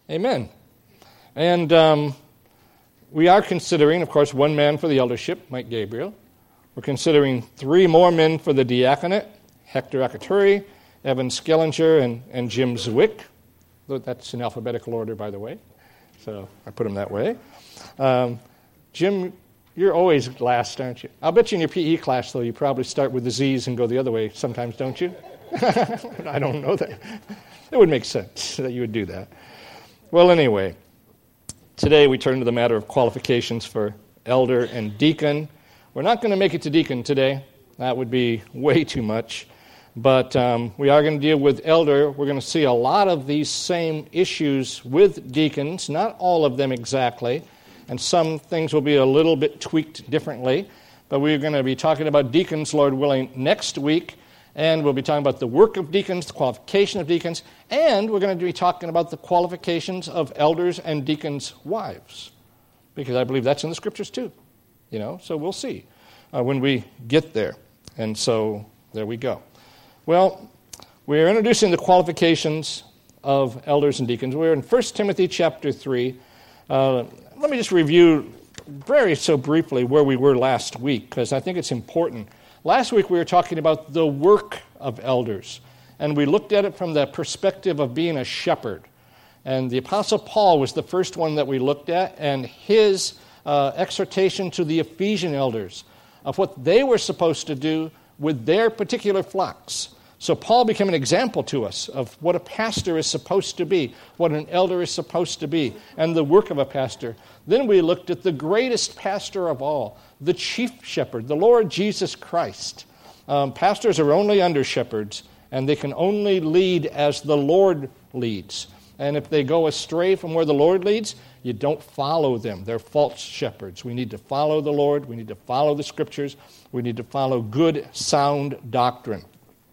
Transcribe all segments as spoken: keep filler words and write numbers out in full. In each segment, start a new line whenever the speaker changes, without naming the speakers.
Amen. And um, we are considering, of course, one man for the eldership, Mike Gabriel. We're considering three more men for the diaconate, Hector Akaturi, Evan Skillinger, and, and Jim Zwick. That's in alphabetical order, by the way. So I put them that way. Um, Jim, you're always last, aren't you? I'll bet you in your P E class, though, you probably start with the Z's and go the other way sometimes, don't you? I don't know that. It would make sense that you would do that. Well, anyway, today we turn to the matter of qualifications for elder and deacon. We're not going to make it to deacon today. That would be way too much. But um, we are going to deal with elder. We're going to see a lot of these same issues with deacons, not all of them exactly, and some things will be a little bit tweaked differently. But we're going to be talking about deacons, Lord willing, next week, and we'll be talking about the work of deacons, the qualification of deacons, and we're going to be talking about the qualifications of elders and deacons' wives, because I believe that's in the Scriptures too. You know, so we'll see uh, when we get there. And so there we go. Well, we're introducing the qualifications of elders and deacons. We're in First Timothy chapter three. Uh, let me just review very so briefly where we were last week, because I think it's important. Last week we were talking about the work of elders, and we looked at it from the perspective of being a shepherd. And the Apostle Paul was the first one that we looked at, and his uh, exhortation to the Ephesian elders of what they were supposed to do with their particular flocks. So Paul became an example to us of what a pastor is supposed to be, what an elder is supposed to be, and the work of a pastor. Then we looked at the greatest pastor of all, the chief shepherd, the Lord Jesus Christ. Um, pastors are only under shepherds, and they can only lead as the Lord leads. And if they go astray from where the Lord leads, you don't follow them. They're false shepherds. We need to follow the Lord. We need to follow the Scriptures. We need to follow good, sound doctrine.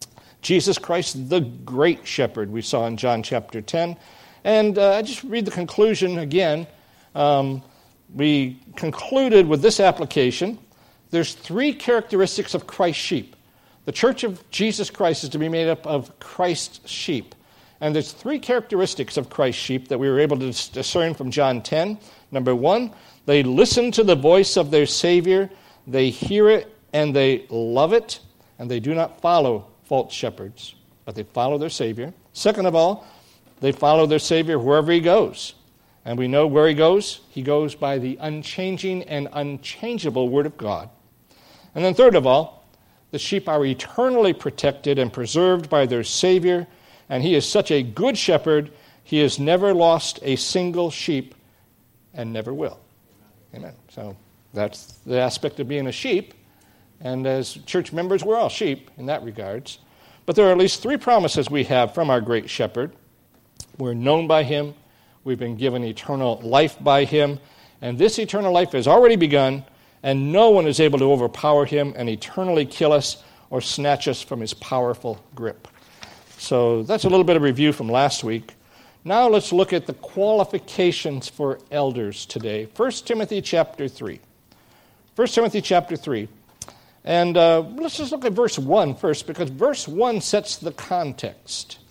Jesus Christ, the great shepherd, we saw in John chapter ten. And uh, I just read the conclusion again. Um, we concluded with this application. There's three characteristics of Christ's sheep. The church of Jesus Christ is to be made up of Christ's sheep. And there's three characteristics of Christ's sheep that we were able to discern from John ten. Number one, they listen to the voice of their Savior, they hear it, and they love it, and they do not follow false shepherds, but they follow their Savior. Second of all, they follow their Savior wherever he goes. And we know where he goes. He goes by the unchanging and unchangeable Word of God. And then third of all, the sheep are eternally protected and preserved by their Savior, and he is such a good shepherd, he has never lost a single sheep and never will. Amen. So that's the aspect of being a sheep. And as church members, we're all sheep in that regards. But there are at least three promises we have from our great shepherd. We're known by him. We've been given eternal life by him. And this eternal life has already begun, and no one is able to overpower him and eternally kill us or snatch us from his powerful grip. So that's a little bit of review from last week. Now let's look at the qualifications for elders today. First Timothy chapter three. First Timothy chapter three. And uh, let's just look at verse one first, because verse one sets the context.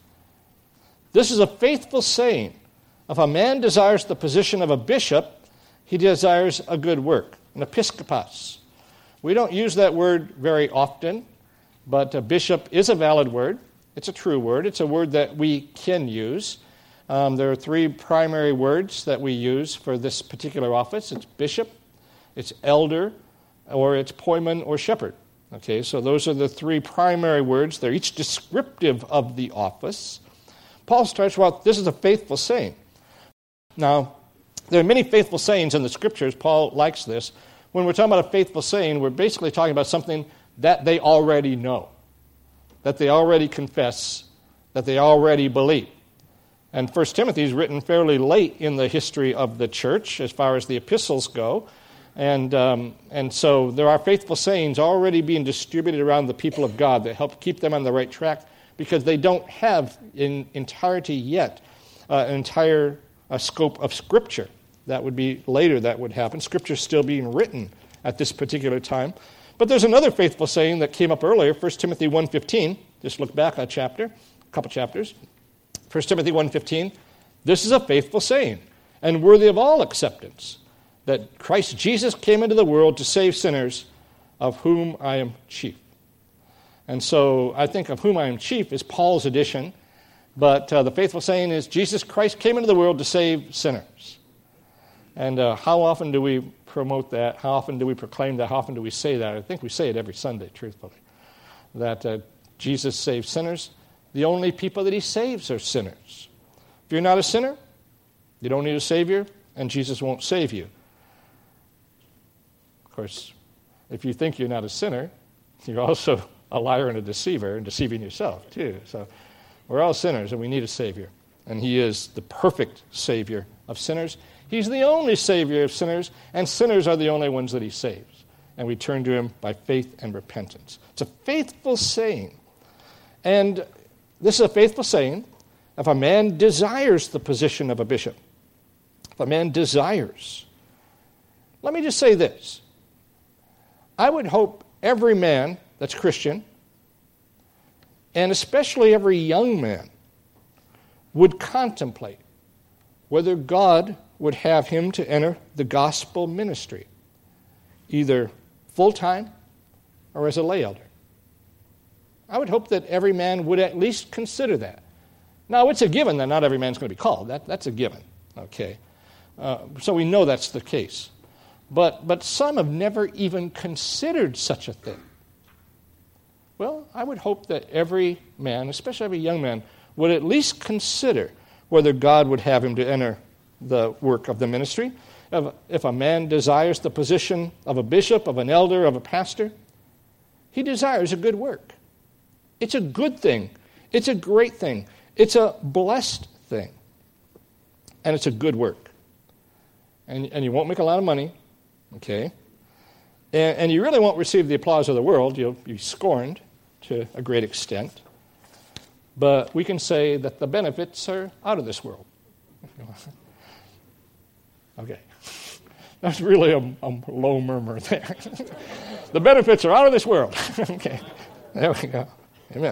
This is a faithful saying. If a man desires the position of a bishop, he desires a good work, an episkopos. We don't use that word very often, but a bishop is a valid word. It's a true word. It's a word that we can use. Um, there are three primary words that we use for this particular office. It's bishop, it's elder, or it's poimen or shepherd. Okay, so those are the three primary words. They're each descriptive of the office. Paul starts, well, this is a faithful saying. Now, there are many faithful sayings in the Scriptures. Paul likes this. When we're talking about a faithful saying, we're basically talking about something that they already know, that they already confess, that they already believe. And First Timothy is written fairly late in the history of the church as far as the epistles go. And um, and so there are faithful sayings already being distributed around the people of God that help keep them on the right track, because they don't have in entirety yet uh, an entire uh, scope of Scripture. That would be later that would happen. Scripture is still being written at this particular time. But there's another faithful saying that came up earlier, First Timothy one fifteen. Just look back a chapter, a couple chapters. First Timothy one fifteen. This is a faithful saying and worthy of all acceptance, that Christ Jesus came into the world to save sinners, of whom I am chief. And so I think of whom I am chief is Paul's addition, but uh, the faithful saying is Jesus Christ came into the world to save sinners. And uh, how often do we promote that? How often do we proclaim that? How often do we say that? I think we say it every Sunday, truthfully, that uh, Jesus saves sinners. The only people that he saves are sinners. If you're not a sinner, you don't need a Savior, and Jesus won't save you. Of course, if you think you're not a sinner, you're also a liar and a deceiver, and deceiving yourself, too. So we're all sinners, and we need a Savior. And he is the perfect Savior of sinners. He's the only Savior of sinners, and sinners are the only ones that he saves. And we turn to him by faith and repentance. It's a faithful saying. And this is a faithful saying if a man desires the position of a bishop. If a man desires. Let me just say this. I would hope every man that's Christian, and especially every young man, would contemplate whether God would have him to enter the gospel ministry, either full-time or as a lay elder. I would hope that every man would at least consider that. Now, it's a given that not every man's going to be called. That, that's a given, okay? Uh, so we know that's the case. But, but some have never even considered such a thing. Well, I would hope that every man, especially every young man, would at least consider whether God would have him to enter the work of the ministry. If, if a man desires the position of a bishop, of an elder, of a pastor, he desires a good work. It's a good thing. It's a great thing. It's a blessed thing. And it's a good work. And, and you won't make a lot of money, okay? And, and you really won't receive the applause of the world. You'll be scorned to a great extent. But we can say that the benefits are out of this world. Okay. That's really a, a low murmur there. The benefits are out of this world. Okay. There we go. Amen.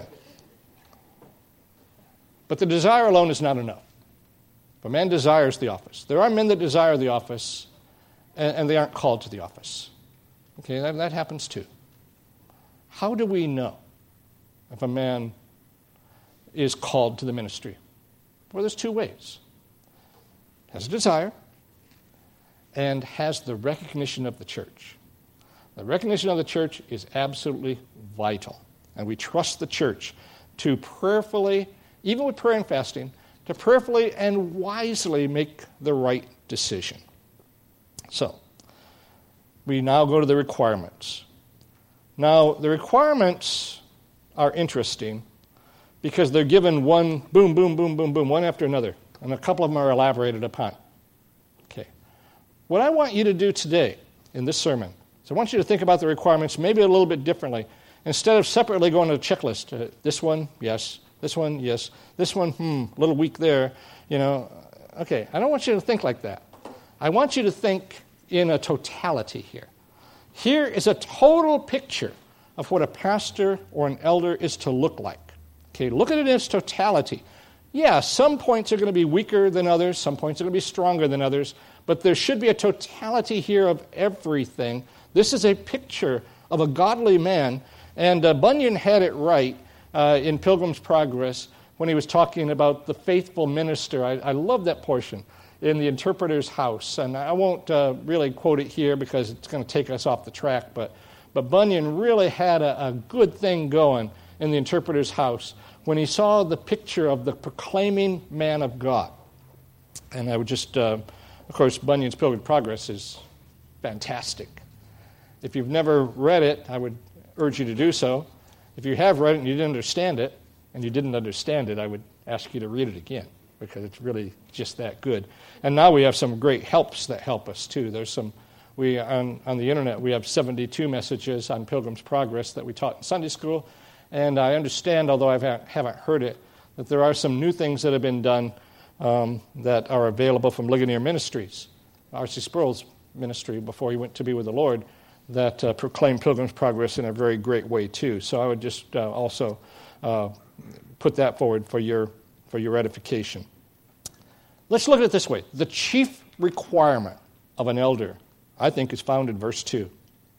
But the desire alone is not enough. If a man desires the office. There are men that desire the office, and, and they aren't called to the office. Okay, that, that happens too. How do we know if a man is called to the ministry? Well, there's two ways. Has a desire and has the recognition of the church. The recognition of the church is absolutely vital. And we trust the church to prayerfully, even with prayer and fasting, to prayerfully and wisely make the right decision. So, we now go to the requirements. Now, the requirements are interesting because they're given one, boom, boom, boom, boom, boom, one after another. And a couple of them are elaborated upon. Okay. What I want you to do today in this sermon is I want you to think about the requirements maybe a little bit differently. Instead of separately going to a checklist, uh, this one, yes, this one, yes, this one, hmm, a little weak there, you know. Okay, I don't want you to think like that. I want you to think in a totality here. Here is a total picture of what a pastor or an elder is to look like. Okay, look at it in its totality. Yeah, some points are going to be weaker than others, some points are going to be stronger than others, but there should be a totality here of everything. This is a picture of a godly man, and uh, Bunyan had it right uh, in Pilgrim's Progress when he was talking about the faithful minister. I, I love that portion in the interpreter's house, and I won't uh, really quote it here because it's going to take us off the track, but, but Bunyan really had a, a good thing going in the interpreter's house when he saw the picture of the proclaiming man of God. And I would just, uh, of course, Bunyan's Pilgrim's Progress is fantastic. If you've never read it, I would urge you to do so. If you have read it and you didn't understand it, and you didn't understand it, I would ask you to read it again, because it's really just that good. And now we have some great helps that help us, too. There's some, we on, on the internet, we have seventy-two messages on Pilgrim's Progress that we taught in Sunday school. And I understand, although I haven't heard it, that there are some new things that have been done um, that are available from Ligonier Ministries, R C Sproul's ministry before he went to be with the Lord, that uh, proclaim Pilgrim's Progress in a very great way, too. So I would just uh, also uh, put that forward for your for your edification. Let's look at it this way. The chief requirement of an elder, I think, is found in verse two.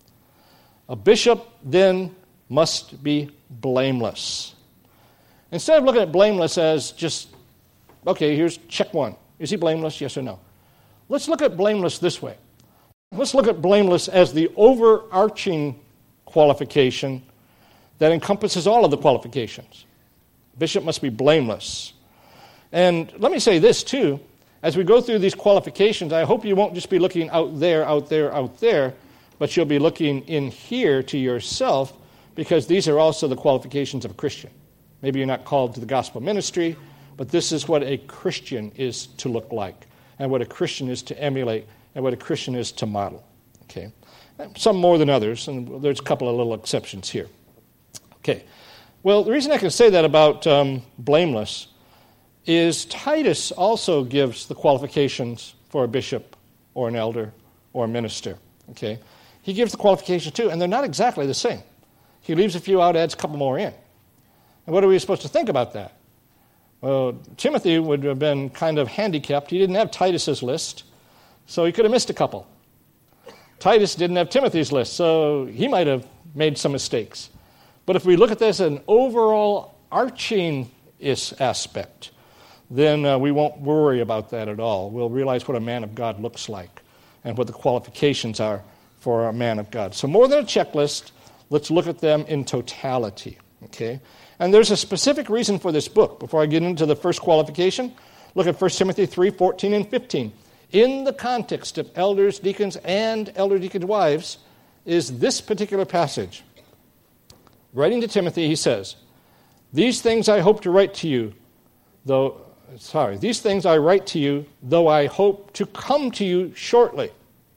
A bishop then must be blameless. Instead of looking at blameless as just, okay, here's check one. Is he blameless? Yes or no? Let's look at blameless this way. Let's look at blameless as the overarching qualification that encompasses all of the qualifications. Bishop must be blameless. And let me say this too. As we go through these qualifications, I hope you won't just be looking out there, out there, out there, but you'll be looking in here to yourself, because these are also the qualifications of a Christian. Maybe you're not called to the gospel ministry, but this is what a Christian is to look like, and what a Christian is to emulate, and what a Christian is to model. Okay, some more than others, and there's a couple of little exceptions here. Okay, well, the reason I can say that about um, blameless is Titus also gives the qualifications for a bishop or an elder or a minister. Okay, he gives the qualifications too, and they're not exactly the same. He leaves a few out, adds a couple more in. And what are we supposed to think about that? Well, Timothy would have been kind of handicapped. He didn't have Titus's list, so he could have missed a couple. Titus didn't have Timothy's list, so he might have made some mistakes. But if we look at this as an overall arching aspect, then uh, we won't worry about that at all. We'll realize what a man of God looks like and what the qualifications are for a man of God. So more than a checklist, let's look at them in totality. Okay? And there's a specific reason for this book. Before I get into the first qualification, look at First Timothy three, fourteen and fifteen. In the context of elders, deacons, and elder deacons' wives is this particular passage. Writing to Timothy, he says, These things I hope to write to you, though, sorry, these things I write to you, though I hope to come to you shortly.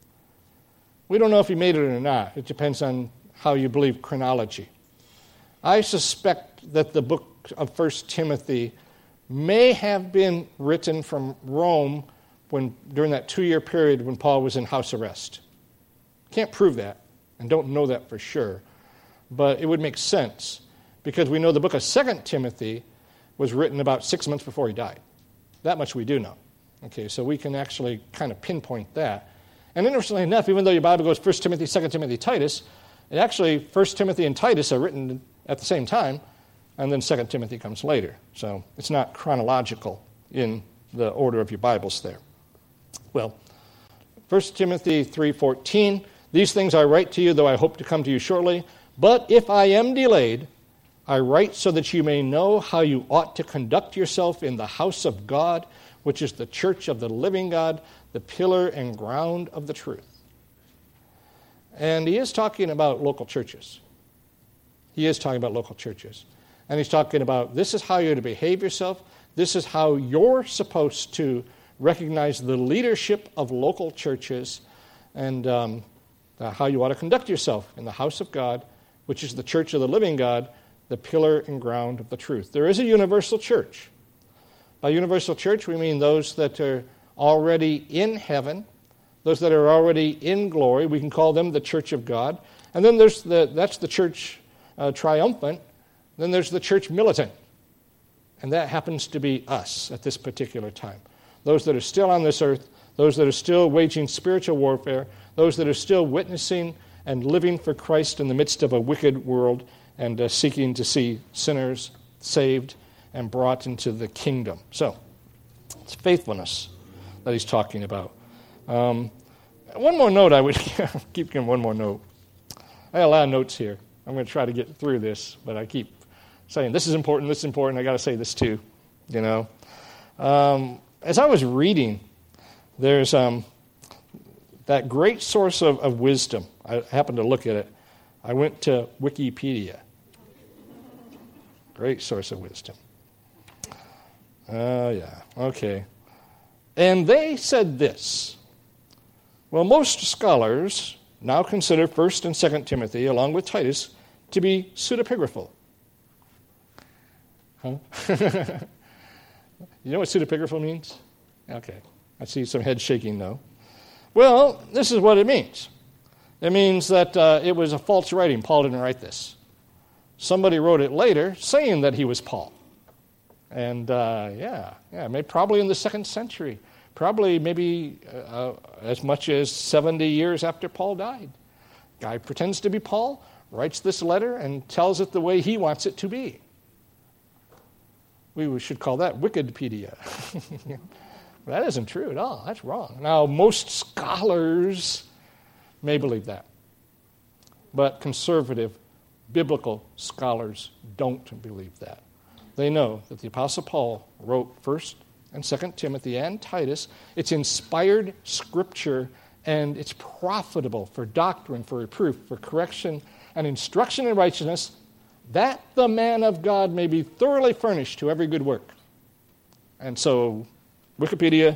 We don't know if he made it or not. It depends on how you believe chronology. I suspect that the book of First Timothy may have been written from Rome when during that two-year period when Paul was in house arrest. Can't prove that, and don't know that for sure, but it would make sense because we know the book of Second Timothy was written about six months before he died. That much we do know. Okay, so we can actually kind of pinpoint that. And interestingly enough, even though your Bible goes First Timothy, Second Timothy, Titus, it actually First Timothy and Titus are written at the same time, and then Second Timothy comes later. So it's not chronological in the order of your Bibles there. Well, First Timothy three fourteen, these things I write to you, though I hope to come to you shortly. But if I am delayed, I write so that you may know how you ought to conduct yourself in the house of God, which is the church of the living God, the pillar and ground of the truth. And he is talking about local churches. He is talking about local churches. And he's talking about this is how you're to behave yourself. This is how you're supposed to recognize the leadership of local churches and um, how you ought to conduct yourself in the house of God, which is the church of the living God, the pillar and ground of the truth. There is a universal church. By universal church, we mean those that are already in heaven, those that are already in glory. We can call them the church of God. And then there's the that's the church uh, triumphant. Then there's the church militant. And that happens to be us at this particular time. Those that are still on this earth, those that are still waging spiritual warfare, those that are still witnessing and living for Christ in the midst of a wicked world and uh, seeking to see sinners saved and brought into the kingdom. So, it's faithfulness that he's talking about. Um, one more note I would keep giving one more note. I have a lot of notes here. I'm going to try to get through this, but I keep saying this is important, this is important, I got to say this too, you know. Um, as I was reading, there's um, that great source of, of wisdom. I happened to look at it. I went to Wikipedia. Great source of wisdom. Oh, uh, yeah, okay. And they said this. Well, most scholars now consider First and Second Timothy, along with Titus, to be pseudepigraphal. Huh? You know what pseudepigraphal means? Okay. I see some head shaking, though. Well, this is what it means. It means that uh, it was a false writing. Paul didn't write this. Somebody wrote it later saying that he was Paul. And uh, yeah, yeah, maybe probably in the second century, probably maybe uh, as much as seventy years after Paul died. Guy pretends to be Paul, writes this letter, and tells it the way he wants it to be. We should call that Wikipedia. That isn't true at all. That's wrong. Now, most scholars may believe that, but conservative, biblical scholars don't believe that. They know that the Apostle Paul wrote First and Second Timothy and Titus. It's inspired Scripture, and it's profitable for doctrine, for reproof, for correction, and instruction in righteousness, that the man of God may be thoroughly furnished to every good work. And so, Wikipedia,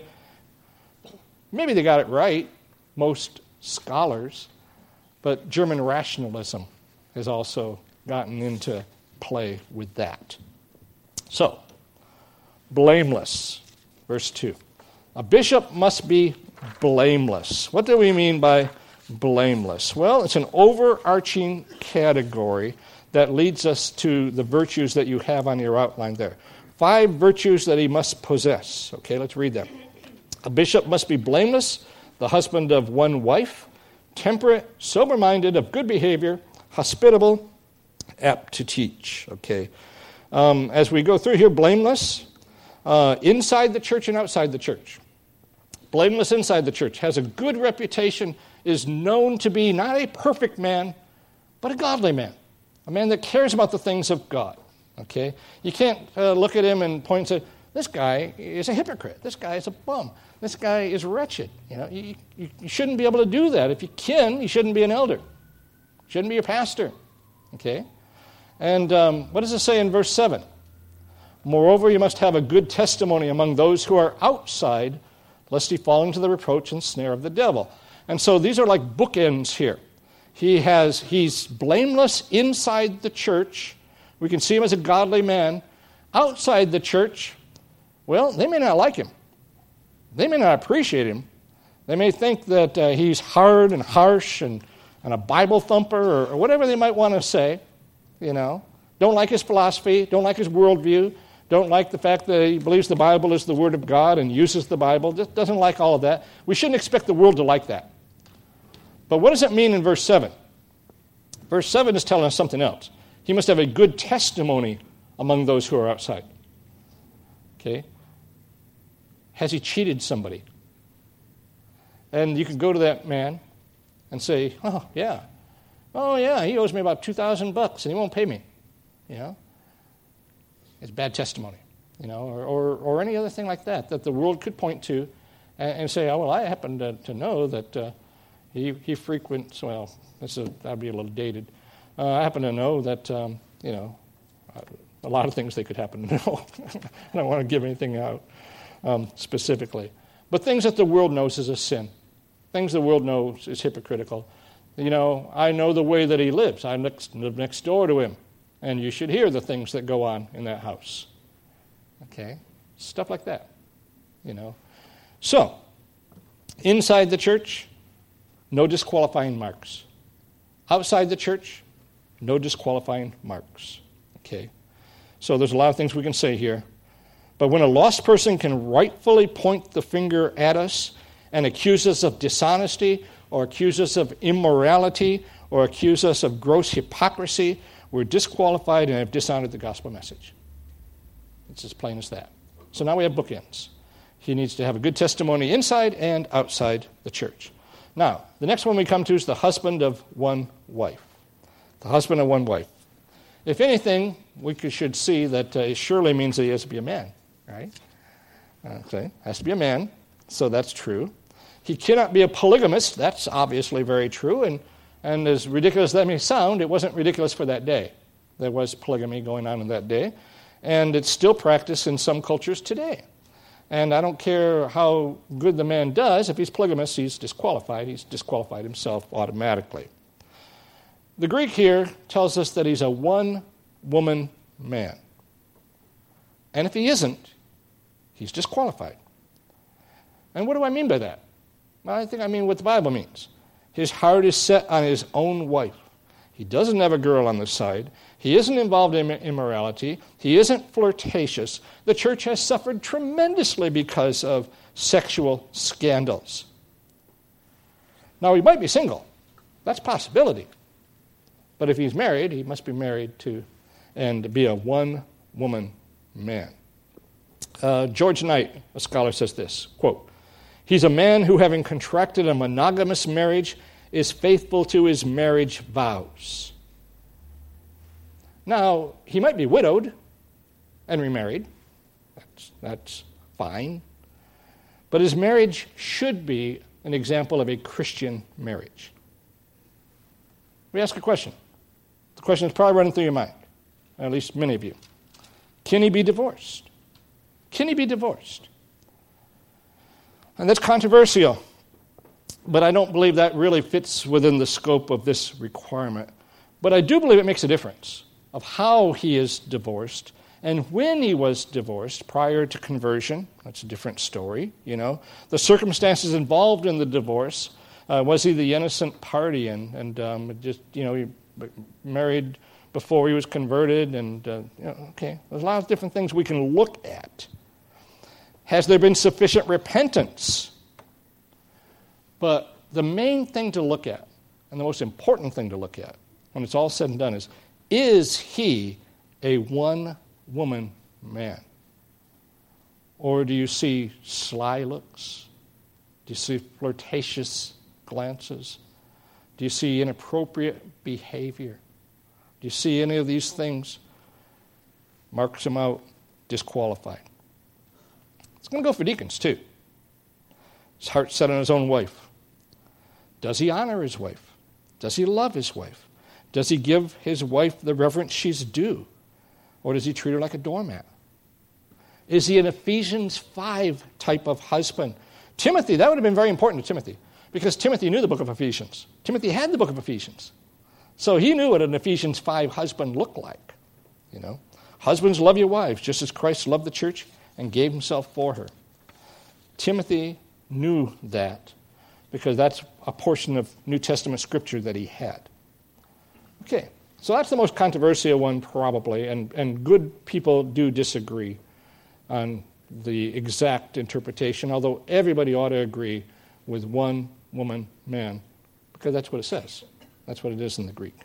maybe they got it right, most scholars, but German rationalism has also gotten into play with that. So, blameless, verse two. A bishop must be blameless. What do we mean by blameless? Well, it's an overarching category that leads us to the virtues that you have on your outline there. Five virtues that he must possess. Okay, let's read them. A bishop must be blameless, the husband of one wife, temperate, sober-minded, of good behavior, hospitable, apt to teach. Okay. Um, as we go through here, blameless, uh, inside the church and outside the church. Blameless inside the church, has a good reputation, is known to be not a perfect man, but a godly man. A man that cares about the things of God. Okay? You can't uh, look at him and point and say, this guy is a hypocrite. This guy is a bum. This guy is wretched. You know, you, you, you shouldn't be able to do that. If you can, you shouldn't be an elder. You shouldn't be a pastor. Okay? And um, what does it say in verse seven? Moreover, you must have a good testimony among those who are outside, lest he fall into the reproach and snare of the devil. And so these are like bookends here. He has, he's blameless inside the church. We can see him as a godly man. Outside the church, well, they may not like him. They may not appreciate him. They may think that uh, he's hard and harsh and, and a Bible thumper or, or whatever they might want to say. You know, don't like his philosophy, don't like his worldview, don't like the fact that he believes the Bible is the Word of God and uses the Bible, just doesn't like all of that. We shouldn't expect the world to like that. But what does it mean in verse seven? Verse seven is telling us something else. He must have a good testimony among those who are outside. Okay? Has he cheated somebody? And you can go to that man and say, oh, yeah. Oh, yeah, he owes me about two thousand bucks and he won't pay me. You know? It's bad testimony. You know, or, or, or any other thing like that that the world could point to and, and say, oh, well, I happen to, to know that uh, he, he frequents, well, that's a, that'd be a little dated. Uh, I happen to know that, um, you know, a lot of things they could happen to know. I don't want to give anything out um, specifically. But things that the world knows is a sin. Things the world knows is hypocritical. You know, I know the way that he lives. I next, live next door to him. And you should hear the things that go on in that house. Okay? Stuff like that. You know. So, inside the church, no disqualifying marks. Outside the church, no disqualifying marks. Okay? So there's a lot of things we can say here. But when a lost person can rightfully point the finger at us and accuse us of dishonesty or accuse us of immorality or accuse us of gross hypocrisy, we're disqualified and have dishonored the gospel message. It's as plain as that. So now we have bookends. He needs to have a good testimony inside and outside the church. Now, the next one we come to is the husband of one wife. The husband of one wife. If anything, we should see that uh, it surely means that he has to be a man, right? Okay, has to be a man, so that's true. He cannot be a polygamist, that's obviously very true, and, and as ridiculous as that may sound, it wasn't ridiculous for that day. There was polygamy going on in that day, and it's still practiced in some cultures today. And I don't care how good the man does, if he's polygamous, he's disqualified. He's disqualified himself automatically. The Greek here tells us that he's a one-woman man. And if he isn't, he's disqualified. And what do I mean by that? Well, I think I mean what the Bible means. His heart is set on his own wife. He doesn't have a girl on the side. He isn't involved in immorality. He isn't flirtatious. The church has suffered tremendously because of sexual scandals. Now, he might be single. That's a possibility. But if he's married, he must be married to and be a one-woman man. Uh, George Knight, a scholar, says this, quote, "He's a man who, having contracted a monogamous marriage, is faithful to his marriage vows." Now, he might be widowed and remarried. That's, that's fine. But his marriage should be an example of a Christian marriage. Let me ask a question. The question is probably running through your mind, at least many of you. Can he be divorced? Can he be divorced? And that's controversial, but I don't believe that really fits within the scope of this requirement. But I do believe it makes a difference of how he is divorced and when he was divorced prior to conversion. That's a different story, you know. The circumstances involved in the divorce. Uh, was he the innocent party and, and um, just, you know, he married before he was converted? And, uh, you know, okay, there's a lot of different things we can look at. Has there been sufficient repentance? But the main thing to look at, and the most important thing to look at, when it's all said and done, is, is he a one-woman man? Or do you see sly looks? Do you see flirtatious glances? Do you see inappropriate behavior? Do you see any of these things? Marks him out, disqualified. It's going to go for deacons, too. His heart set on his own wife. Does he honor his wife? Does he love his wife? Does he give his wife the reverence she's due? Or does he treat her like a doormat? Is he an Ephesians five type of husband? Timothy, that would have been very important to Timothy, because Timothy knew the book of Ephesians. Timothy had the book of Ephesians. So he knew what an Ephesians five husband looked like. You know, husbands, love your wives, just as Christ loved the church and gave himself for her. Timothy knew that because that's a portion of New Testament scripture that he had. Okay, so that's the most controversial one probably, and, and good people do disagree on the exact interpretation, although everybody ought to agree with one woman, man, because that's what it says. That's what it is in the Greek.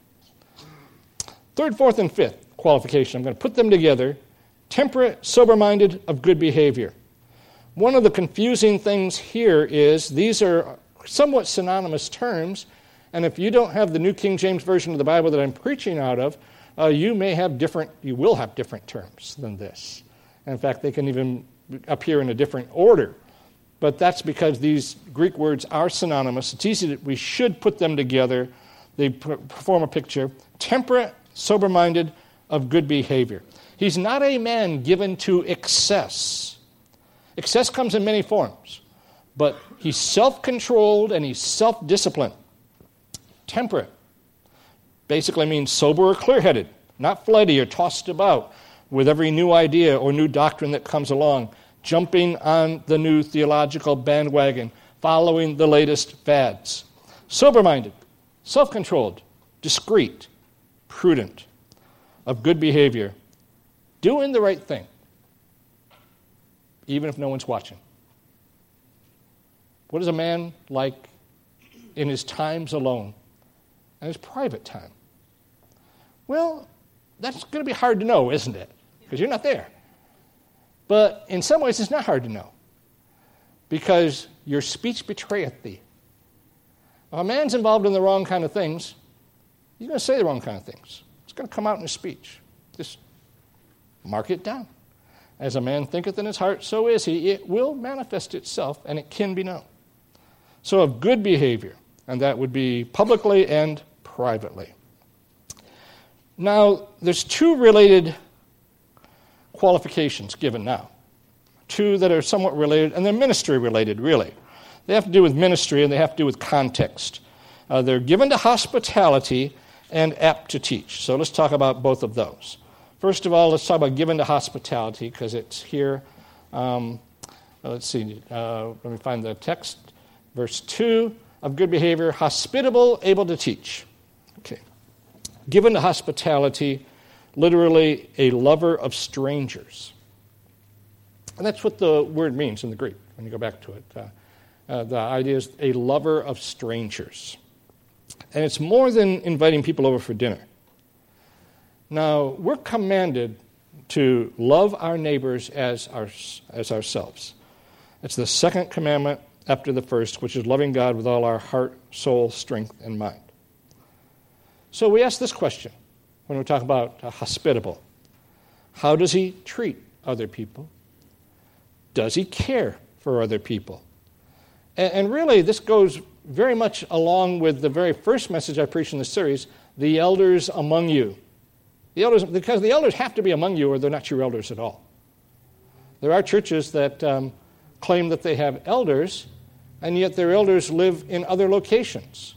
Third, fourth, and fifth qualification. I'm going to put them together. Temperate, sober-minded, of good behavior. One of the confusing things here is these are somewhat synonymous terms, and if you don't have the New King James Version of the Bible that I'm preaching out of, uh, you may have different, you will have different terms than this. And in fact, they can even appear in a different order. But that's because these Greek words are synonymous. It's easy that we should put them together. They form a picture. Temperate, sober-minded, of good behavior. He's not a man given to excess. Excess comes in many forms, but he's self-controlled and he's self-disciplined. Temperate basically means sober or clear-headed, not flighty or tossed about with every new idea or new doctrine that comes along, jumping on the new theological bandwagon, following the latest fads. Sober-minded, self-controlled, discreet, prudent, of good behavior, doing the right thing, even if no one's watching. What is a man like in his times alone and his private time? Well, that's going to be hard to know, isn't it? Because you're not there. But in some ways, it's not hard to know, because your speech betrayeth thee. If a man's involved in the wrong kind of things, he's going to say the wrong kind of things. It's going to come out in his speech. Just mark it down. As a man thinketh in his heart, so is he. It will manifest itself, and it can be known. So of good behavior, and that would be publicly and privately. Now, there's two related qualifications given now. Two that are somewhat related, and they're ministry related, really. They have to do with ministry, and they have to do with context. Uh, they're given to hospitality and apt to teach. So let's talk about both of those. First of all, let's talk about given to hospitality, because it's here. Um, let's see. Uh, let me find the text. Verse two, of good behavior, hospitable, able to teach. Okay. given to hospitality, literally a lover of strangers. And that's what the word means in the Greek, when you go back to it. Uh, uh, the idea is a lover of strangers. And it's more than inviting people over for dinner. Now, we're commanded to love our neighbors as, our, as ourselves. It's the second commandment after the first, which is loving God with all our heart, soul, strength, and mind. So we ask this question when we talk about uh, hospitable. How does he treat other people? Does he care for other people? And, and really, this goes very much along with the very first message I preached in the series, the elders among you. The elders, because the elders have to be among you or they're not your elders at all. There are churches that um, claim that they have elders, and yet their elders live in other locations.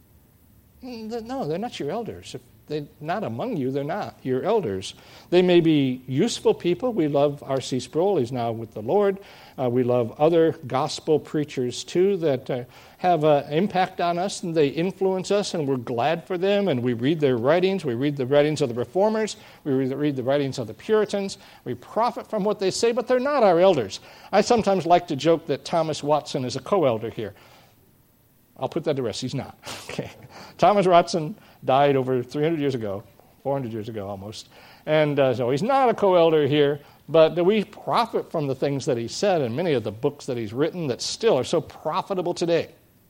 No, they're not your elders. If they're not among you, they're not your elders. They may be useful people. We love R C Sproul. He's now with the Lord. Uh, we love other gospel preachers, too, that uh, have an impact on us, and they influence us, and we're glad for them, and we read their writings. We read the writings of the Reformers. We read the writings of the Puritans. We profit from what they say, but they're not our elders. I sometimes like to joke that Thomas Watson is a co-elder here. I'll put that to rest. He's not. Okay. Thomas Watson died over three hundred years ago, four hundred years ago almost, and uh, so he's not a co-elder here, but we profit from the things that he said and many of the books that he's written that still are so profitable today.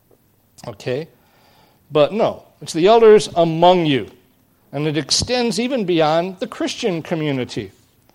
Okay? But no, it's the elders among you, and it extends even beyond the Christian community.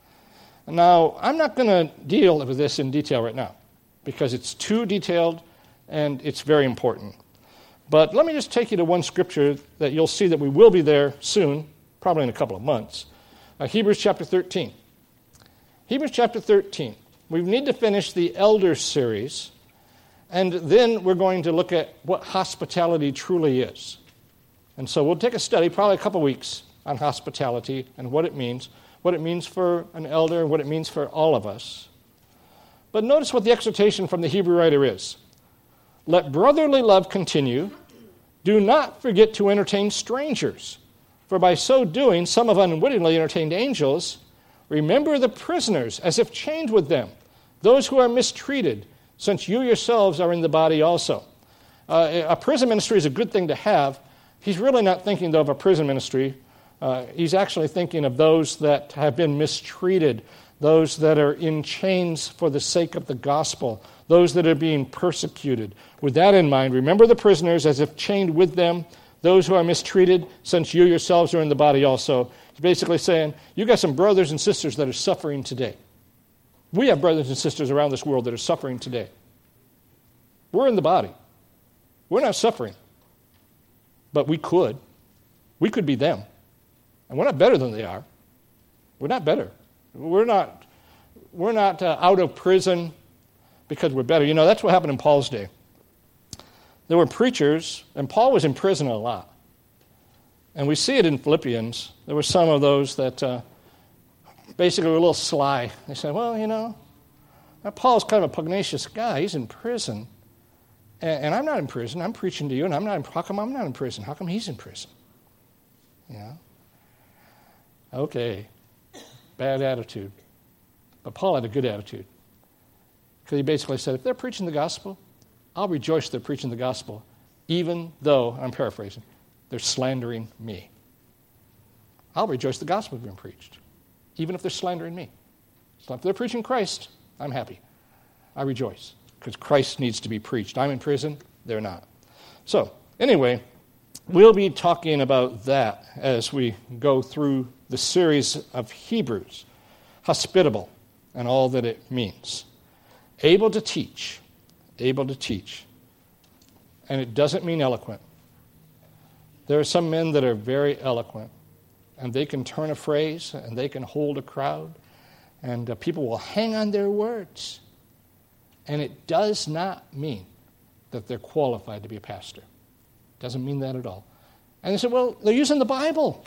Now, I'm not going to deal with this in detail right now because it's too detailed and it's very important. But let me just take you to one scripture that you'll see that we will be there soon, probably in a couple of months. Uh, Hebrews chapter thirteen. Hebrews chapter thirteen. We need to finish the Elder series, and then we're going to look at what hospitality truly is. And so we'll take a study, probably a couple weeks, on hospitality and what it means, what it means for an elder, and what it means for all of us. But notice what the exhortation from the Hebrew writer is. Let brotherly love continue. Do not forget to entertain strangers, for by so doing some have unwittingly entertained angels. Remember the prisoners as if chained with them, those who are mistreated, since you yourselves are in the body also. Uh, a prison ministry is a good thing to have. He's really not thinking, though, of a prison ministry. Uh, he's actually thinking of those that have been mistreated, those that are in chains for the sake of the gospel, those that are being persecuted. With that in mind, remember the prisoners as if chained with them, those who are mistreated, since you yourselves are in the body also. He's basically saying, you got some brothers and sisters that are suffering today. We have brothers and sisters around this world that are suffering today. We're in the body. We're not suffering. But we could. We could be them. And we're not better than they are. We're not better. We're not, we're not uh, out of prison because we're better. You know, that's what happened in Paul's day. There were preachers, and Paul was in prison a lot. And we see it in Philippians. There were some of those that uh, basically were a little sly. They said, well, you know, Paul's kind of a pugnacious guy. He's in prison. And, and I'm not in prison. I'm preaching to you, and I'm not in, how come I'm not in prison? How come he's in prison? You know? Okay. Bad attitude. But Paul had a good attitude. Because he basically said, if they're preaching the gospel, I'll rejoice they're preaching the gospel, even though, I'm paraphrasing, they're slandering me. I'll rejoice the gospel being preached, even if they're slandering me. So if they're preaching Christ, I'm happy. I rejoice, because Christ needs to be preached. I'm in prison, they're not. So, anyway, we'll be talking about that as we go through the series of Hebrews, hospitable, and all that it means. Able to teach, able to teach. And it doesn't mean eloquent. There are some men that are very eloquent, and they can turn a phrase, and they can hold a crowd, and uh, people will hang on their words. And it does not mean that they're qualified to be a pastor. It doesn't mean that at all. And they say, well, they're using the Bible.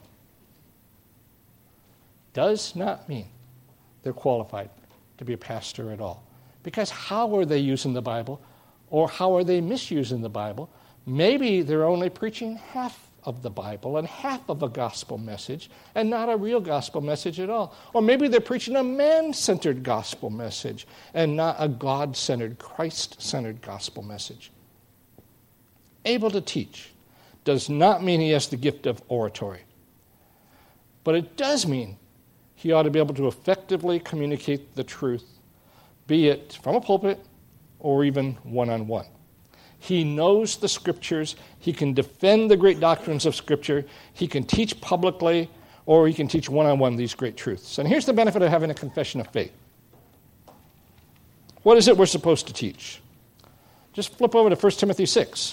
Does not mean they're qualified to be a pastor at all. Because how are they using the Bible? Or how are they misusing the Bible? Maybe they're only preaching half of the Bible and half of a gospel message and not a real gospel message at all. Or maybe they're preaching a man-centered gospel message and not a God-centered, Christ-centered gospel message. Able to teach does not mean he has the gift of oratory. But it does mean he ought to be able to effectively communicate the truth, be it from a pulpit or even one-on-one. He knows the Scriptures. He can defend the great doctrines of Scripture. He can teach publicly, or he can teach one-on-one these great truths. And here's the benefit of having a confession of faith. What is it we're supposed to teach? Just flip over to First Timothy six.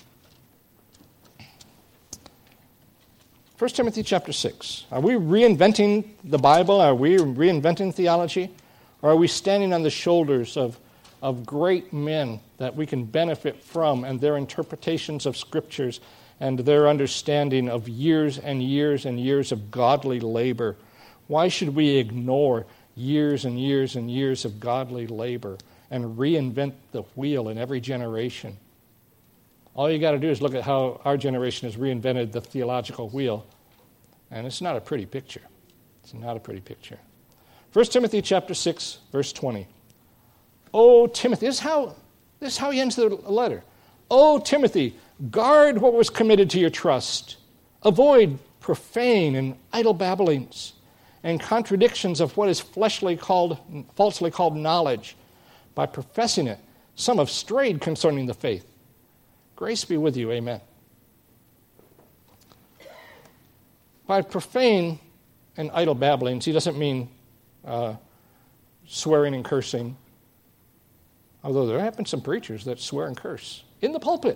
First Timothy chapter six. Are we reinventing the Bible? Are we reinventing theology? Or are we standing on the shoulders of of great men that we can benefit from and their interpretations of Scriptures and their understanding of years and years and years of godly labor? Why should we ignore years and years and years of godly labor and reinvent the wheel in every generation? All you got to do is look at how our generation has reinvented the theological wheel, and it's not a pretty picture. It's not a pretty picture. First Timothy chapter six, verse twenty. Oh, Timothy, this is how, this is how he ends the letter. Oh, Timothy, guard what was committed to your trust. Avoid profane and idle babblings and contradictions of what is fleshly called, falsely called knowledge. By professing it, some have strayed concerning the faith. Grace be with you, amen. By profane and idle babblings, he doesn't mean uh, swearing and cursing. Although there have been some preachers that swear and curse in the pulpit.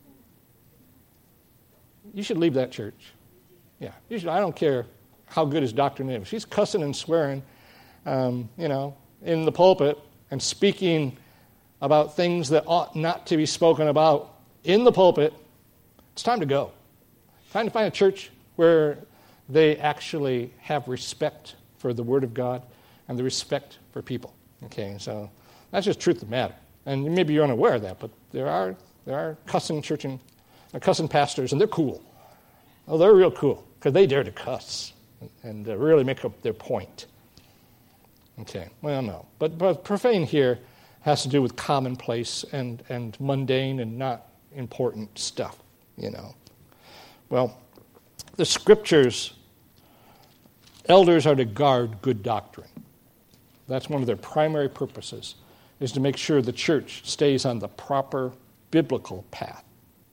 You should leave that church. Yeah, you should, I don't care how good his doctrine is. He's cussing and swearing, um, you know, in the pulpit and speaking about things that ought not to be spoken about in the pulpit. It's time to go. Time to find a church where they actually have respect for the Word of God and the respect for people. Okay, so that's just truth of the matter. And maybe you're unaware of that, but there are there are cussing church and uh, cussing pastors, and they're cool. Oh, they're real cool because they dare to cuss and, and uh, really make up their point. Okay, well, no. But, but profane here has to do with commonplace and, and mundane and not important stuff, you know. Well, the Scriptures, elders are to guard good doctrine. That's one of their primary purposes, is to make sure the church stays on the proper biblical path.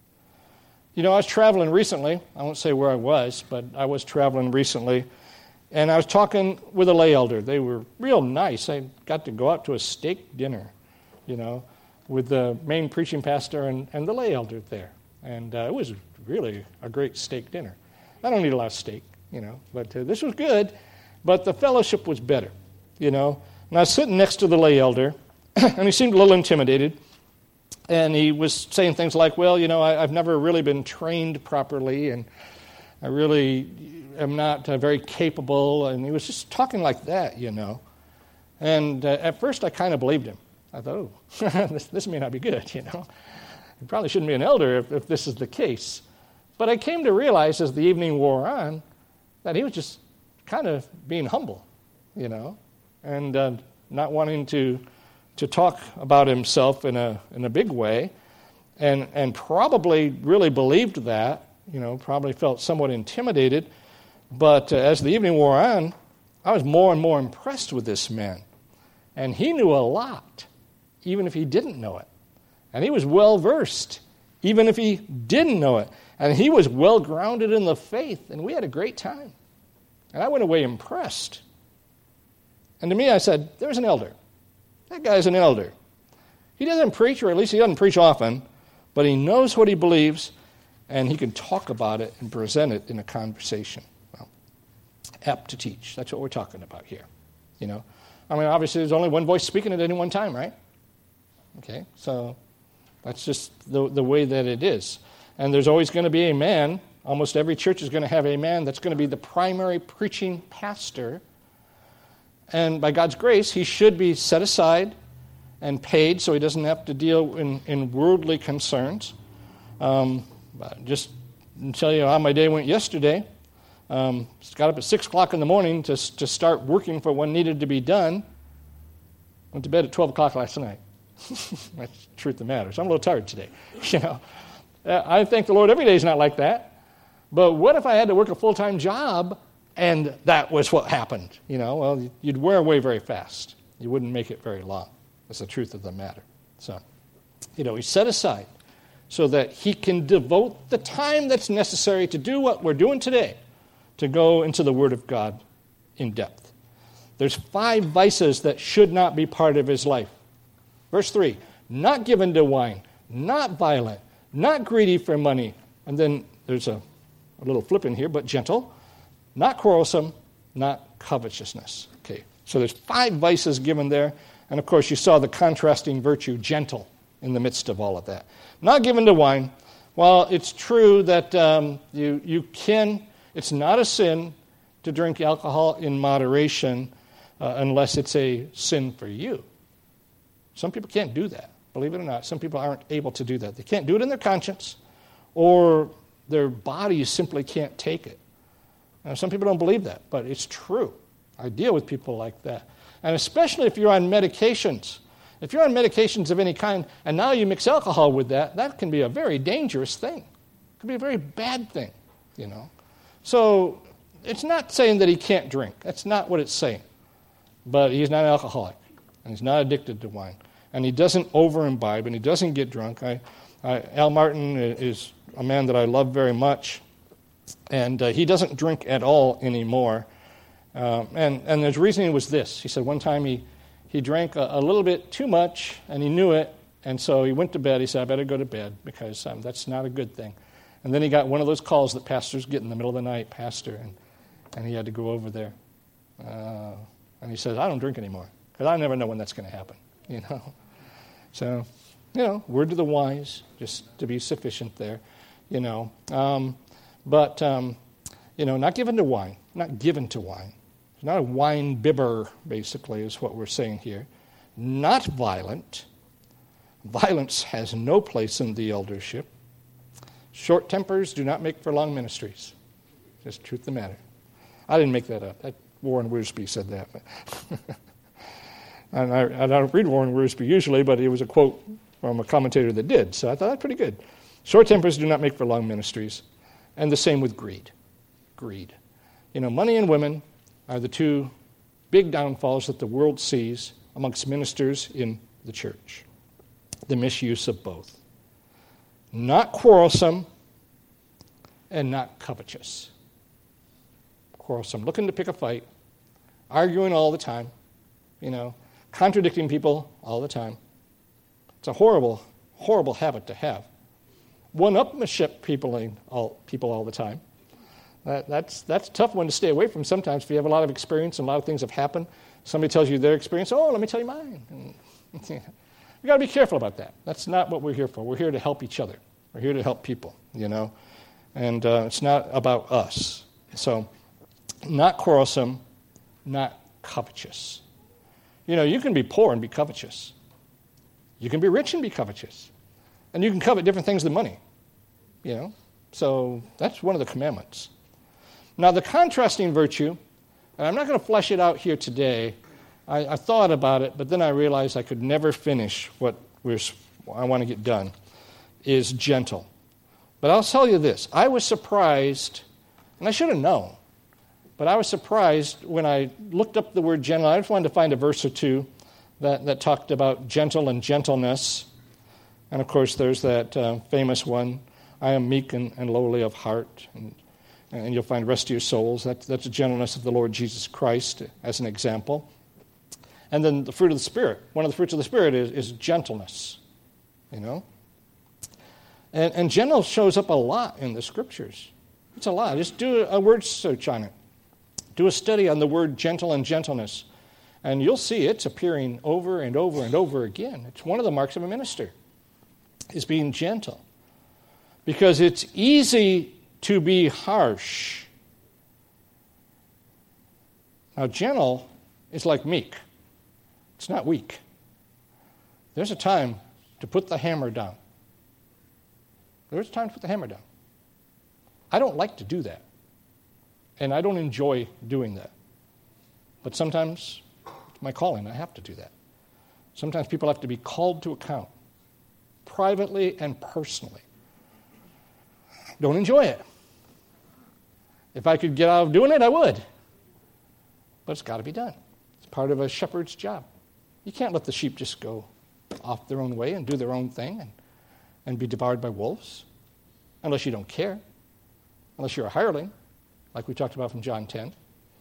You know, I was traveling recently. I won't say where I was, but I was traveling recently, and I was talking with a lay elder. They were real nice. I got to go out to a steak dinner, you know, with the main preaching pastor and, and the lay elder there. And uh, it was really a great steak dinner. I don't eat a lot of steak, you know, but uh, this was good, but the fellowship was better. You know, and I was sitting next to the lay elder, and he seemed a little intimidated, and he was saying things like, well, you know, I, I've never really been trained properly, and I really am not uh, very capable, and he was just talking like that, you know. And uh, at first I kind of believed him. I thought, oh, this, this may not be good, you know. You probably shouldn't be an elder if, if this is the case. But I came to realize as the evening wore on that he was just kind of being humble, you know, and uh, not wanting to to talk about himself in a in a big way, and and probably really believed that, you know, probably felt somewhat intimidated. But uh, as the evening wore on, I was more and more impressed with this man, and he knew a lot, even if he didn't know it, and he was well versed, even if he didn't know it, and he was well grounded in the faith, and we had a great time, and I went away impressed. And to me, I said, there's an elder. That guy's an elder. He doesn't preach, or at least he doesn't preach often, but he knows what he believes, and he can talk about it and present it in a conversation. Well, apt to teach. That's what we're talking about here. You know, I mean, obviously, there's only one voice speaking at any one time, right? Okay, so that's just the the way that it is. And there's always going to be a man. Almost every church is going to have a man that's going to be the primary preaching pastor. And by God's grace, he should be set aside and paid so he doesn't have to deal in, in worldly concerns. Um, just and tell you how my day went yesterday. Um, got up at six o'clock in the morning to, to start working for what needed to be done. Went to bed at twelve o'clock last night. That's the truth of the matter. So I'm a little tired today. You know, I thank the Lord every day is not like that. But what if I had to work a full-time job and that was what happened? You know, well, you'd wear away very fast. You wouldn't make it very long. That's the truth of the matter. So, you know, he set aside so that he can devote the time that's necessary to do what we're doing today, to go into the Word of God in depth. There's five vices that should not be part of his life. Verse three, not given to wine, not violent, not greedy for money. And then there's a, a little flip in here, but gentle, not quarrelsome, not covetousness. Okay, so there's five vices given there. And of course, you saw the contrasting virtue, gentle, in the midst of all of that. Not given to wine. While it's true that um, you, you can, it's not a sin to drink alcohol in moderation uh, unless it's a sin for you. Some people can't do that, believe it or not. Some people aren't able to do that. They can't do it in their conscience, or their bodies simply can't take it. Now, some people don't believe that, but it's true. I deal with people like that. And especially if you're on medications. If you're on medications of any kind, and now you mix alcohol with that, that can be a very dangerous thing. It can be a very bad thing, you know. So it's not saying that he can't drink. That's not what it's saying. But he's not an alcoholic, and he's not addicted to wine. And he doesn't over-imbibe, and he doesn't get drunk. I, I, Al Martin is a man that I love very much, and uh, he doesn't drink at all anymore. Uh, and, and his reasoning was this. He said one time he, he drank a, a little bit too much, and he knew it, and so he went to bed. He said, I better go to bed because um, that's not a good thing. And then he got one of those calls that pastors get in the middle of the night, pastor, and, and he had to go over there. Uh, and he says, I don't drink anymore because I never know when that's going to happen, you know. So, you know, word to the wise, just to be sufficient there, you know. Um, but, um, you know, not given to wine, not given to wine. It's not a wine bibber, basically, is what we're saying here. Not violent. Violence has no place in the eldership. Short tempers do not make for long ministries. Just truth of the matter. I didn't make that up. That, Warren Wiersbe said that. But and I, I don't read Warren Wiersbe usually, but it was a quote from a commentator that did. So I thought that's pretty good. Short tempers do not make for long ministries. And the same with greed. Greed. You know, money and women are the two big downfalls that the world sees amongst ministers in the church. The misuse of both. Not quarrelsome and not covetous. Quarrelsome, looking to pick a fight, arguing all the time, you know, contradicting people all the time. It's a horrible, horrible habit to have. One-upmanship people all, people all the time. That, that's, that's a tough one to stay away from sometimes if you have a lot of experience and a lot of things have happened. Somebody tells you their experience, oh, let me tell you mine. And, you We've got to be careful about that. That's not what we're here for. We're here to help each other. We're here to help people, you know. And uh, it's not about us. So, not quarrelsome, not covetous. You know, you can be poor and be covetous. You can be rich and be covetous. And you can covet different things than money, you know. So, that's one of the commandments. Now, the contrasting virtue, and I'm not going to flesh it out here today. I, I thought about it, but then I realized I could never finish what we're, I want to get done, is gentle. But I'll tell you this. I was surprised, and I should have known, but I was surprised when I looked up the word gentle. I just wanted to find a verse or two that, that talked about gentle and gentleness. And, of course, there's that uh, famous one, I am meek and, and lowly of heart, and, and you'll find rest of your souls. That, that's the gentleness of the Lord Jesus Christ as an example. And then the fruit of the Spirit. One of the fruits of the Spirit is, is gentleness, you know. And, and gentle shows up a lot in the Scriptures. It's a lot. Just do a word search on it. Do a study on the word gentle and gentleness. And you'll see it's appearing over and over and over again. It's one of the marks of a minister, is being gentle. Because it's easy to be harsh. Now, gentle is like meek. It's not weak. There's a time to put the hammer down. There's a time to put the hammer down. I don't like to do that. And I don't enjoy doing that. But sometimes it's my calling. I have to do that. Sometimes people have to be called to account, privately and personally. Don't enjoy it. If I could get out of doing it, I would. But it's got to be done. It's part of a shepherd's job. You can't let the sheep just go off their own way and do their own thing and, and be devoured by wolves, unless you don't care, unless you're a hireling, like we talked about from John ten.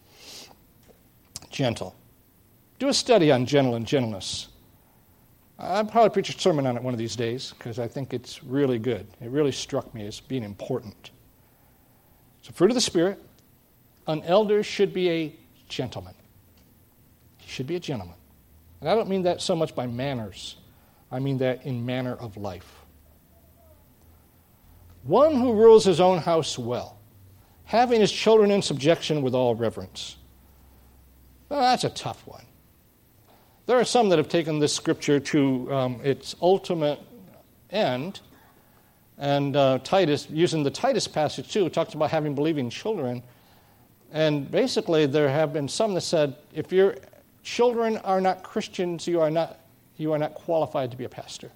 Gentle. Do a study on gentle and gentleness. I'll probably preach a sermon on it one of these days because I think it's really good. It really struck me as being important. It's a fruit of the Spirit. An elder should be a gentleman. He should be a gentleman. And I don't mean that so much by manners. I mean that in manner of life. One who rules his own house well, having his children in subjection with all reverence. Well, that's a tough one. There are some that have taken this scripture to um, its ultimate end. And uh, Titus, using the Titus passage too, talks about having believing children. And basically there have been some that said, if your children are not Christians, you are not, you are not qualified to be a pastor.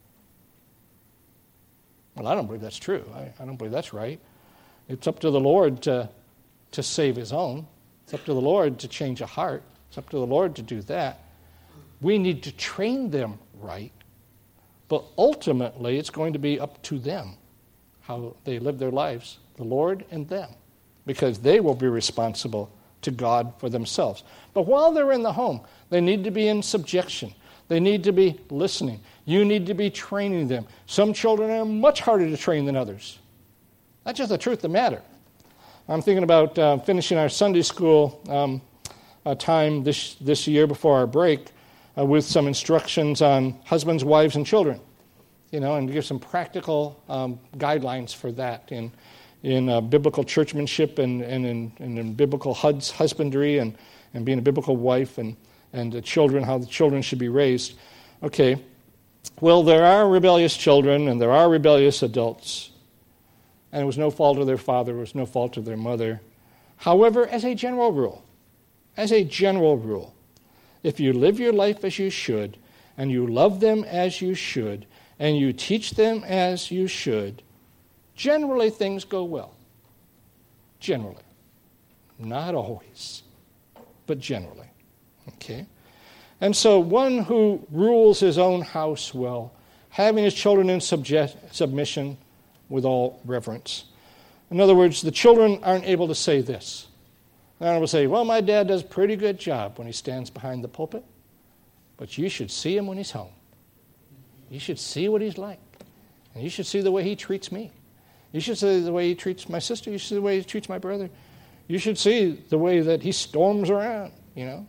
Well, I don't believe that's true. I, I don't believe that's right. It's up to the Lord to, to save his own. It's up to the Lord to change a heart. It's up to the Lord to do that. We need to train them right, but ultimately it's going to be up to them how they live their lives, the Lord and them, because they will be responsible to God for themselves. But while they're in the home, they need to be in subjection. They need to be listening. You need to be training them. Some children are much harder to train than others. That's just the truth of the matter. I'm thinking about uh, finishing our Sunday school um, uh, time this this year before our break uh, with some instructions on husbands, wives, and children. You know, and give some practical um, guidelines for that in in uh, biblical churchmanship and, and, in, and in biblical hus- husbandry and, and being a biblical wife and, and the children, how the children should be raised. Okay, well, there are rebellious children and there are rebellious adults. And it was no fault of their father, it was no fault of their mother. However, as a general rule, as a general rule, if you live your life as you should, and you love them as you should, and you teach them as you should, generally things go well. Generally. Not always, but generally. Okay? And so one who rules his own house well, having his children in subje- submission with all reverence. In other words, the children aren't able to say this. They're not able to say, well, my dad does a pretty good job when he stands behind the pulpit, but you should see him when he's home. You should see what he's like. And you should see the way he treats me. You should see the way he treats my sister. You should see the way he treats my brother. You should see the way that he storms around, you know.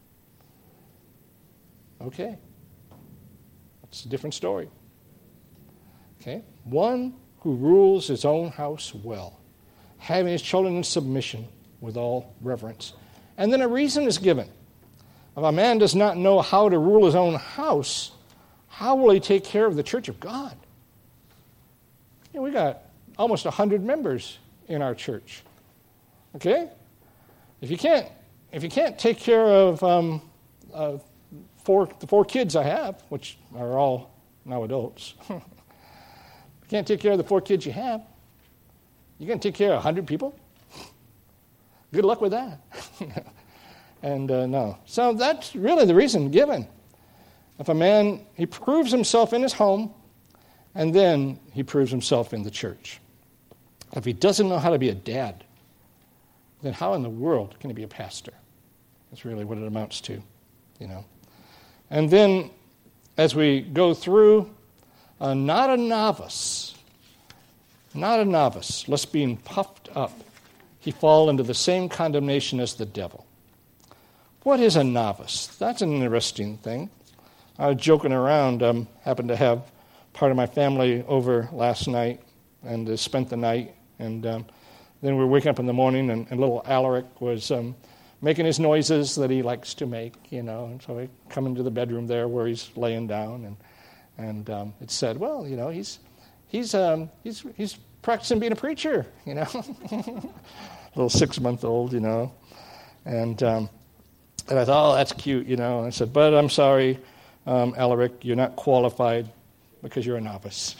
Okay. That's a different story. Okay. One who rules his own house well, having his children in submission with all reverence. And then a reason is given. If a man does not know how to rule his own house, how will he take care of the church of God? You know, we got almost one hundred members in our church. Okay? If you can't, if you can't take care of um, uh, four, the four kids I have, which are all now adults, can't take care of the four kids you have, you're going to take care of one hundred people? Good luck with that. and uh, no. So that's really the reason given. If a man, he proves himself in his home, and then he proves himself in the church. If he doesn't know how to be a dad, then how in the world can he be a pastor? That's really what it amounts to, you know. And then as we go through, Uh, not a novice, not a novice, lest being puffed up, he fall into the same condemnation as the devil. What is a novice? That's an interesting thing. I was joking around, um, happened to have part of my family over last night and uh, spent the night, and um, then we were waking up in the morning, and, and little Alaric was um, making his noises that he likes to make, you know, and so we come into the bedroom there where he's laying down, and And um, it said, well, you know, he's he's um, he's he's practicing being a preacher, you know. Little six-month-old, you know. And um, and I thought, oh, that's cute, you know. And I said, but I'm sorry, um, Alaric, you're not qualified because you're a novice.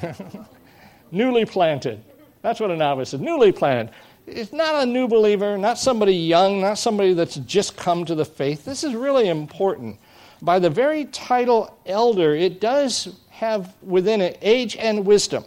Newly planted. That's what a novice is, newly planted. It's not a new believer, not somebody young, not somebody that's just come to the faith. This is really important. By the very title elder, it does have within it age and wisdom.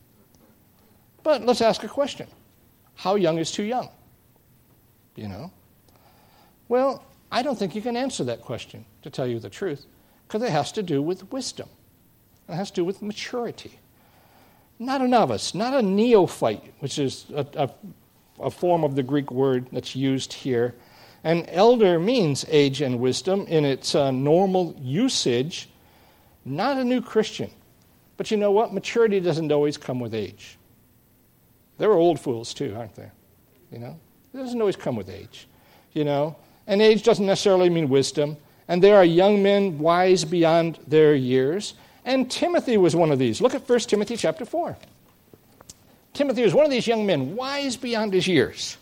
But let's ask a question. How young is too young? You know? Well, I don't think you can answer that question, to tell you the truth, because it has to do with wisdom. It has to do with maturity. Not a novice, not a neophyte, which is a, a, a form of the Greek word that's used here. And elder means age and wisdom in its uh, normal usage, not a new Christian. But you know what? Maturity doesn't always come with age. There are old fools too, aren't there? You know? It doesn't always come with age. You know? And age doesn't necessarily mean wisdom. And there are young men wise beyond their years. And Timothy was one of these. Look at First Timothy chapter four. Timothy was one of these young men, wise beyond his years.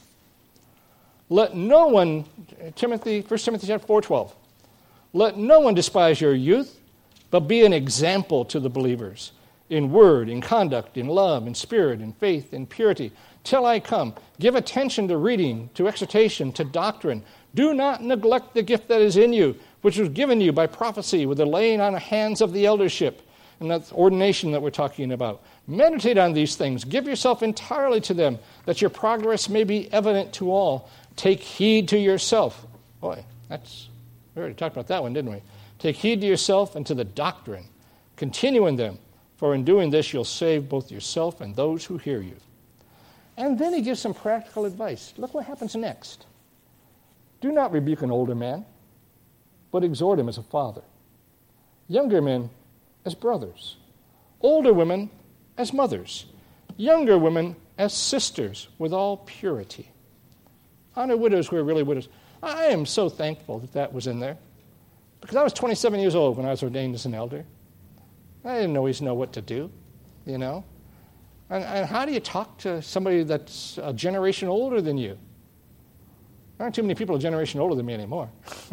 Let no one, Timothy, First Timothy chapter four, twelve. Let no one despise your youth, but be an example to the believers in word, in conduct, in love, in spirit, in faith, in purity, till I come. Give attention to reading, to exhortation, to doctrine. Do not neglect the gift that is in you, which was given you by prophecy with the laying on of hands of the eldership. And that's ordination that we're talking about. Meditate on these things. Give yourself entirely to them, that your progress may be evident to all. Take heed to yourself. Boy, that's, we already talked about that one, didn't we? Take heed to yourself and to the doctrine. Continue in them, for in doing this you'll save both yourself and those who hear you. And then he gives some practical advice. Look what happens next. Do not rebuke an older man, but exhort him as a father. Younger men as brothers. Older women as mothers. Younger women as sisters with all purity. Honor widows who are really widows. I am so thankful that that was in there. Because I was twenty-seven years old when I was ordained as an elder. I didn't always know what to do, you know. And, and how do you talk to somebody that's a generation older than you? There aren't too many people a generation older than me anymore.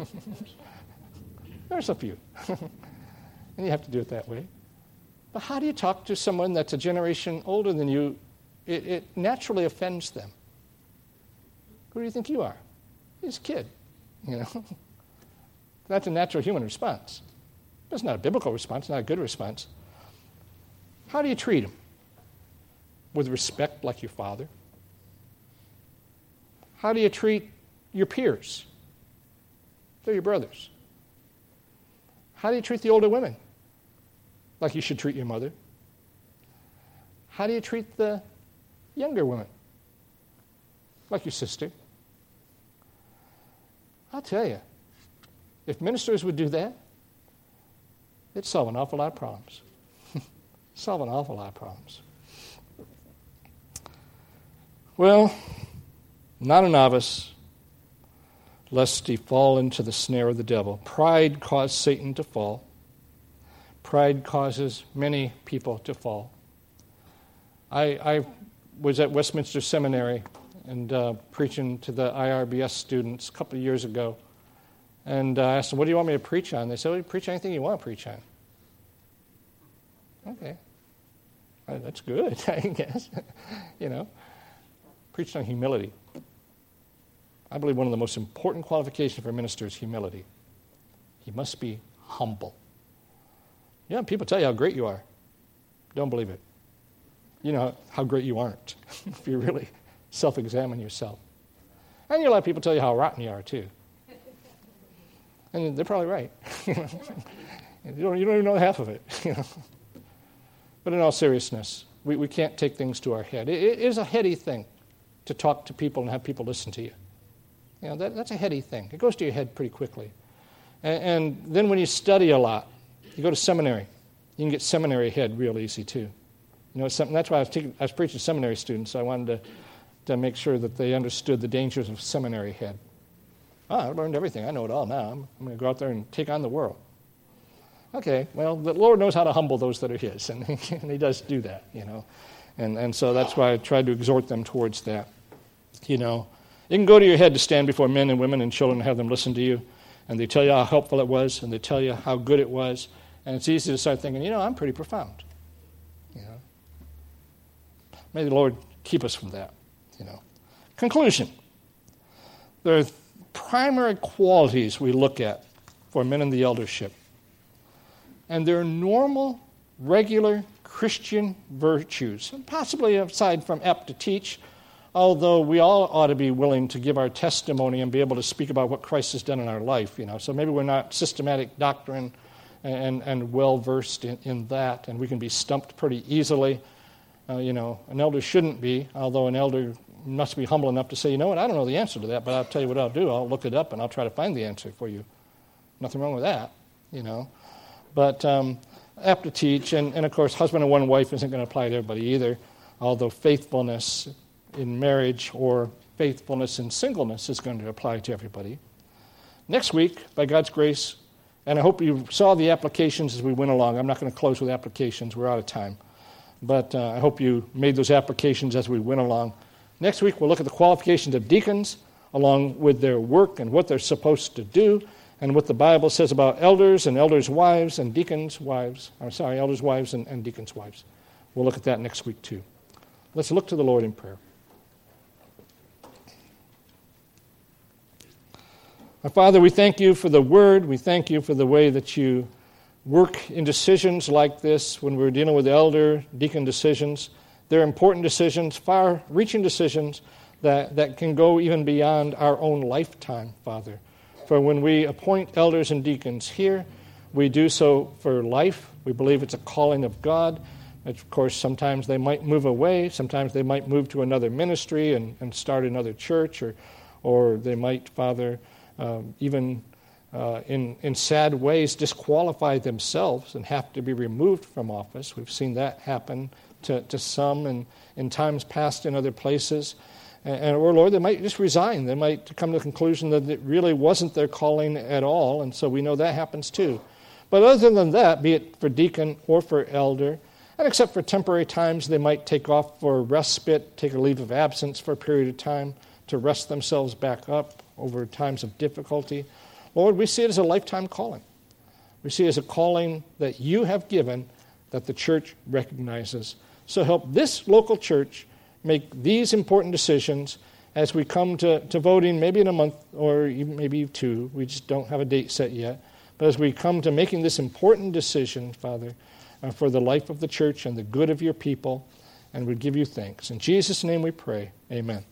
There's a few. And you have to do it that way. But how do you talk to someone that's a generation older than you? It, it naturally offends them. Who do you think you are? He's a kid, you know. That's a natural human response. It's not a biblical response, not a good response. How do you treat him? With respect like your father? How do you treat your peers? They're your brothers. How do you treat the older women? Like you should treat your mother. How do you treat the younger women? Like your sister. I'll tell you, if ministers would do that, it'd solve an awful lot of problems. Solve an awful lot of problems. Well, not a novice, lest he fall into the snare of the devil. Pride caused Satan to fall. Pride causes many people to fall. I, I was at Westminster Seminary and uh, preaching to the I R B S students a couple of years ago. And uh, I asked them, what do you want me to preach on? They said, well, you preach anything you want to preach on. Okay. Uh, that's good, I guess. You know. Preached on humility. I believe one of the most important qualifications for a minister is humility. He must be humble. You know, people tell you how great you are. Don't believe it. You know how great you aren't if you really self-examine yourself. And you let people tell you how rotten you are, too. And they're probably right. you, don't, you don't even know half of it. You know? But in all seriousness, we, we can't take things to our head. It, it is a heady thing to talk to people and have people listen to you. You know, that, that's a heady thing. It goes to your head pretty quickly. And, and then when you study a lot, you go to seminary, you can get seminary head real easy too. You know, something, that's why I was, taking, I was preaching to seminary students. So I wanted to, to make sure that they understood the dangers of seminary head. Oh, I learned everything. I know it all now. I'm, I'm going to go out there and take on the world. Okay, well, the Lord knows how to humble those that are his, and he, and he does do that, you know. And and so that's why I tried to exhort them towards that. You know, it can go to your head to stand before men and women and children and have them listen to you, and they tell you how helpful it was, and they tell you how good it was, and it's easy to start thinking, you know, I'm pretty profound. You know, may the Lord keep us from that. You know, conclusion. There are primary qualities we look at for men in the eldership, and they're normal, regular Christian virtues, and possibly aside from apt to teach, although we all ought to be willing to give our testimony and be able to speak about what Christ has done in our life, you know. So maybe we're not systematic doctrine and, and well-versed in, in that, and we can be stumped pretty easily. Uh, you know, an elder shouldn't be, although an elder must be humble enough to say, you know what, I don't know the answer to that, but I'll tell you what I'll do. I'll look it up, and I'll try to find the answer for you. Nothing wrong with that, you know. But um, apt to teach, and, and of course, husband and one wife isn't going to apply to everybody either, although faithfulness in marriage or faithfulness in singleness is going to apply to everybody. Next week, by God's grace, and I hope you saw the applications as we went along. I'm not going to close with applications. We're out of time. But uh, I hope you made those applications as we went along. Next week, we'll look at the qualifications of deacons, along with their work and what they're supposed to do, and what the Bible says about elders and elders' wives and deacons' wives. I'm sorry, elders' wives and, and deacons' wives. We'll look at that next week too. Let's look to the Lord in prayer. Our Father, we thank you for the word. We thank you for the way that you work in decisions like this when we're dealing with elder, deacon decisions. They're important decisions, far-reaching decisions that, that can go even beyond our own lifetime, Father. For when we appoint elders and deacons here, we do so for life. We believe it's a calling of God. Of course, sometimes they might move away. Sometimes they might move to another ministry and, and start another church, or or they might, Father, um, even uh, in, in sad ways disqualify themselves and have to be removed from office. We've seen that happen to, to some in, in times past in other places. And, or, Lord, they might just resign. They might come to the conclusion that it really wasn't their calling at all, and so we know that happens too. But other than that, be it for deacon or for elder, and except for temporary times, they might take off for respite, take a leave of absence for a period of time to rest themselves back up over times of difficulty. Lord, we see it as a lifetime calling. We see it as a calling that you have given that the church recognizes. So help this local church make these important decisions as we come to, to voting maybe in a month or even maybe two. We just don't have a date set yet. But as we come to making this important decision, Father, uh, for the life of the church and the good of your people, and we give you thanks. In Jesus' name we pray. Amen.